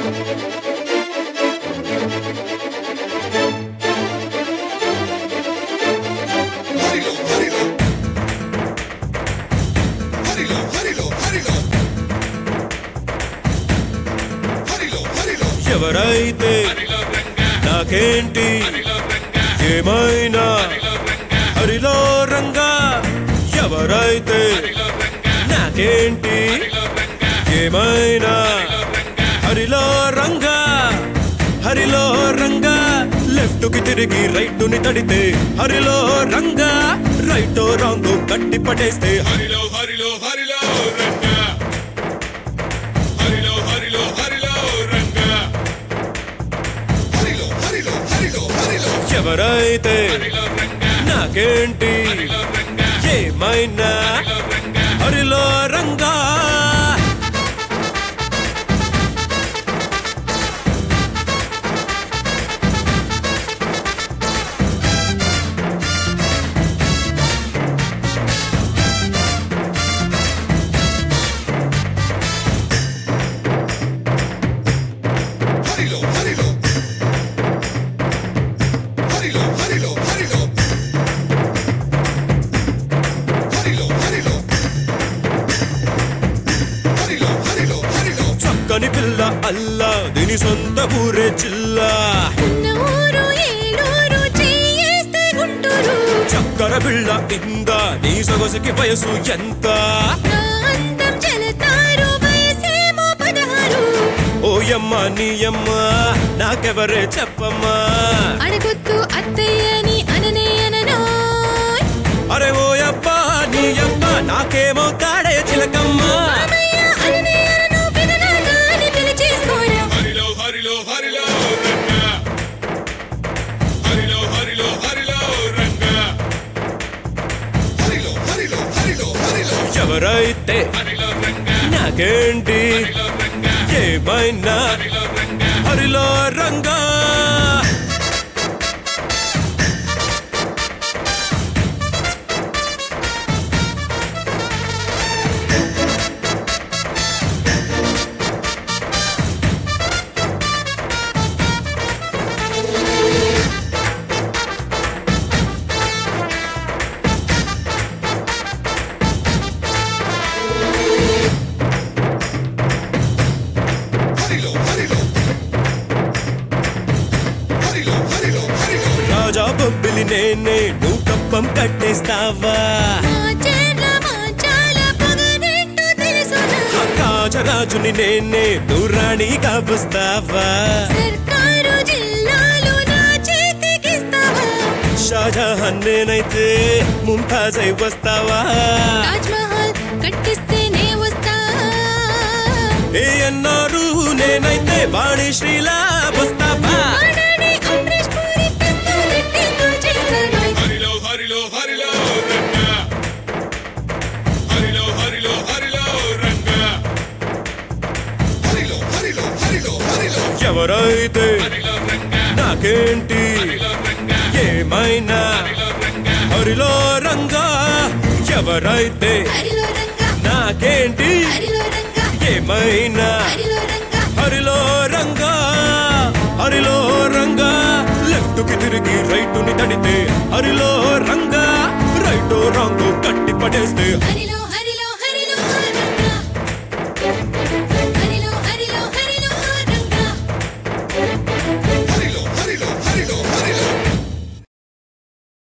ఎవరైతే నాకేంటి ఏమైనా హరిలో రంగా ఎవరైతే నాకేంటి ఏమైనా హరిలో రంగా హరిలో రంగా లెఫ్ట్ కి తిరిగి రైట్ ని తడితే హరిలో రంగా రైట్ రాంగ్ కట్టి పడేస్తే హరిలో హరిలో హరిలో రంగా హరిలో హరిలో హరిలో రంగా హరిలో హరిలో హరిలో హరిలో ఎవరైతే నాకేంటి ఏమైనా హరిలో రంగా చక్కని పిల్ల అల్లా దీని సొంత ఊరే జిల్లా చక్కర బిళ్ళ ఇందా నీ సొగసుకి వయసు ఎంత ఓయమ్మ నీయమ్మ నాకెవరే చెప్పమ్మా అడగొద్దు అత్తయ్యని అననే అననో అరే ఓయబ్బా నీయమ్మ నాకేమవుతాడే చిలకమ్మా ఎవరైతే నాకేంటి ఏమైనా హరిలో రంగా రాజా బొబ్బిలి నేనే నువ్వు కప్పం కట్టేస్తావా రాజరాజుని నేనే నువ్వు రాణిగా వస్తావా షాజహాన్ నేనైతే ముంతాజ్ అయి వస్తావా ఏ అన్నారు నేనైతే వాణి శ్రీలా వస్తావా ఎవరైతే నాకేంటి ఏమైనా హరిలో రంగా ఎవరైతే నాకేంటి ఏమైనా హరిలో రంగా హరిలో రంగా లెఫ్ట్ కి తిరిగి రైట్ ని తడితే హరిలో రంగా రైట్ రాంగ్ కట్టి పడేస్తే